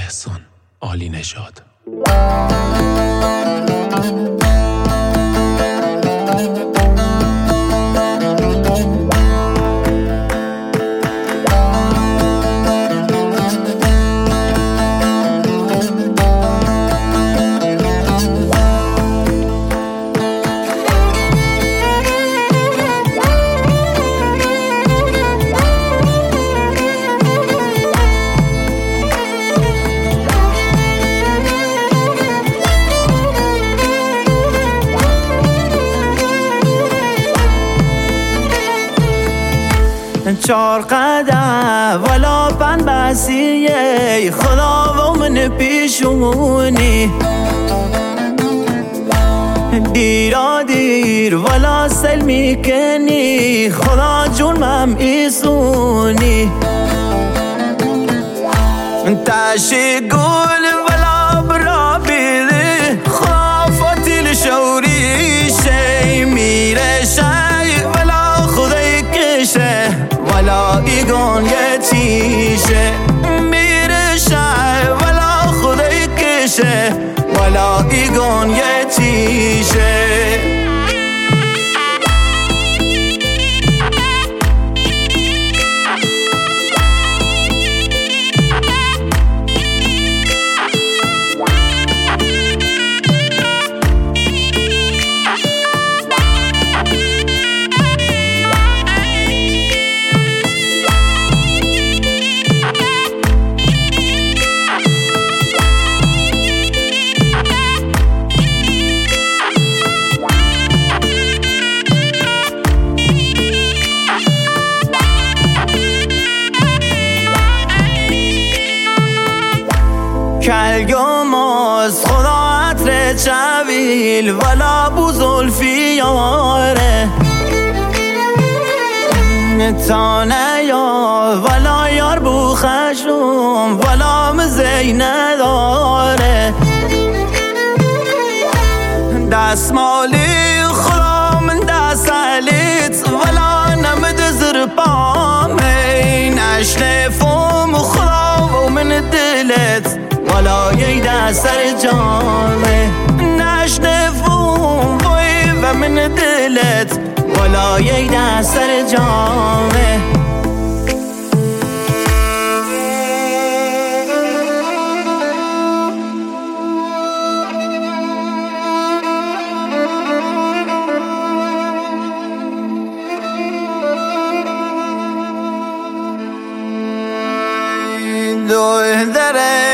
احسان عالی نژاد. چار قدم ولا پن بسیه خدا و من پیشونی دیرا دیر ولا سل میکنی خدا جون مم ایسونی تاشی گل ولا برا بیده خافتی لشوری شی میره شی ولا خدای کشه ولا ایگان یه چیشه میره شای ولا خدای کشه ولا ایگان یه چیشه کلگاماز خدا عطر چویل ولا بوزلفی یاره تانه یا ولا یار بو خشم ولا مزی نداره دست مالی خدا من دست علیت ولا نمد زر پامه نشنفم خدا و من دلت ولا یه سر جامه نشنفون وی و من دلت ولا یه سر جامه دو دره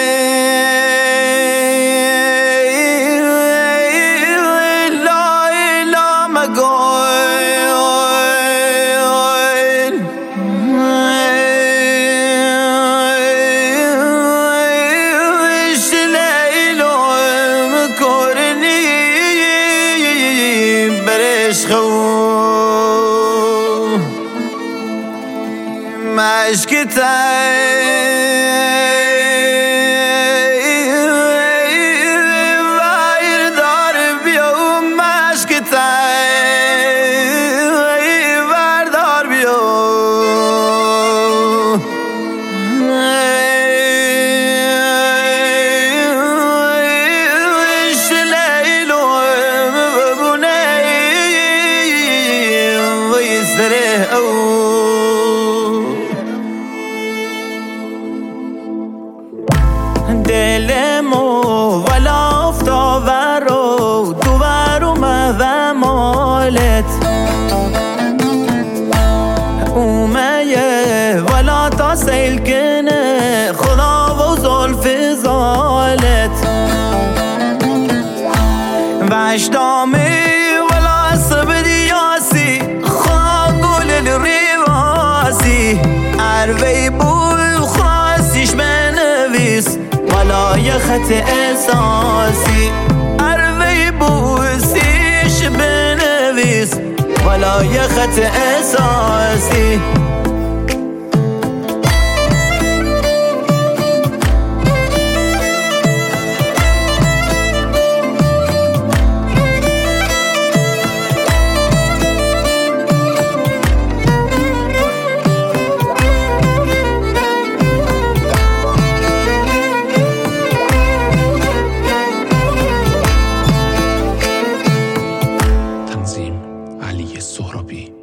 دلمو ولا افتاورو دوبرو مهوه مالت اومه ولا تا سیل کنه خدا و زلف زالت وشتامه ولا سب دیاسی خدا گل الریواسی عروی بول خواستیش بنویس ولا یه خط احساسی عروی بوسیش بنویس ولا یه خط احساسی سهرابی.